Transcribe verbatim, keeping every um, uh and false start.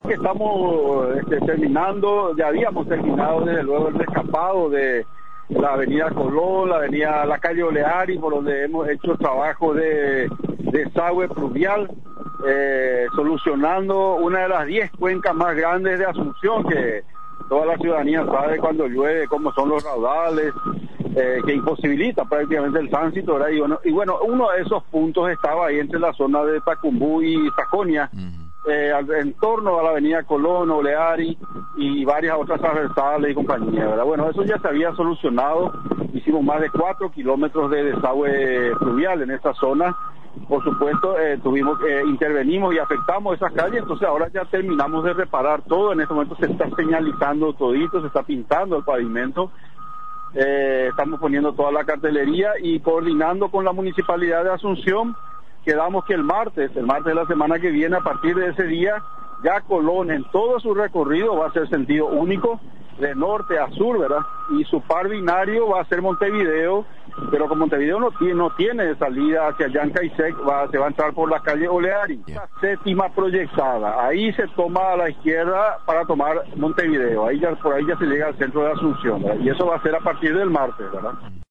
Que estamos este, terminando, ya habíamos terminado desde luego el descampado de la avenida Colón, la avenida, la calle Oleari, por donde hemos hecho trabajo de desagüe pluvial, eh, solucionando una de las diez cuencas más grandes de Asunción, que toda la ciudadanía sabe cuando llueve cómo son los raudales, eh, que imposibilita prácticamente el tránsito, ¿verdad? Y bueno, y bueno, uno de esos puntos estaba ahí entre la zona de Tacumbú y Sajonia, uh-huh. Eh, en torno a la avenida Colón, Oleari y varias otras transversales y compañía, ¿verdad? Bueno, eso ya se había solucionado, hicimos más de cuatro kilómetros de desagüe pluvial en esa zona, por supuesto, eh, tuvimos, eh, intervenimos y afectamos esas calles, entonces ahora ya terminamos de reparar todo, en este momento se está señalizando todito, se está pintando el pavimento, eh, estamos poniendo toda la cartelería y coordinando con la Municipalidad de Asunción. Quedamos que el martes, el martes de la semana que viene, a partir de ese día, ya Colón en todo su recorrido va a ser sentido único, de norte a sur, ¿verdad? Y su par binario va a ser Montevideo, pero como Montevideo no tiene, no tiene salida hacia Yancaisec, va, se va a entrar por la calle Oleari. Yeah. La séptima proyectada, ahí se toma a la izquierda para tomar Montevideo, ahí ya, por ahí ya se llega al centro de Asunción, ¿verdad? Y eso va a ser a partir del martes, ¿verdad?